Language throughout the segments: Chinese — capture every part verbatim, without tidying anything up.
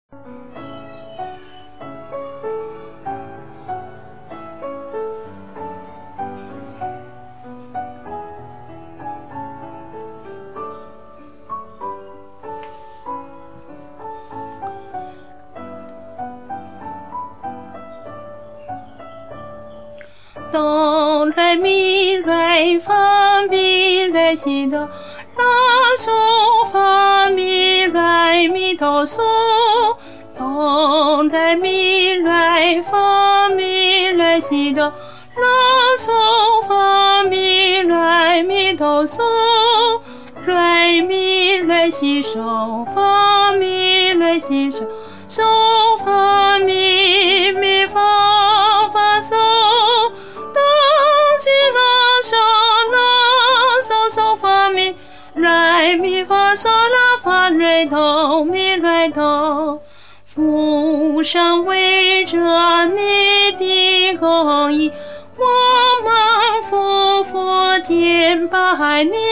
哆来咪来发咪来西哆拉嗦发咪来咪哆嗦，哆来咪来发咪来西哆拉嗦发咪来咪哆嗦，来咪来西嗦发咪来西嗦，嗦发咪咪发发嗦。西拉嗦拉嗦嗦发咪来咪发嗦拉发瑞哆咪瑞哆，福上为着你的公义，我们夫妇敬拜你，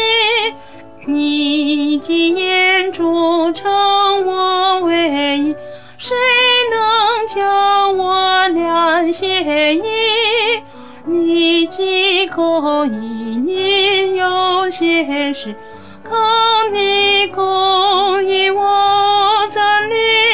你既眼中称我为义，谁能叫我两协议？你既公义，你有些事，靠你公义我站立。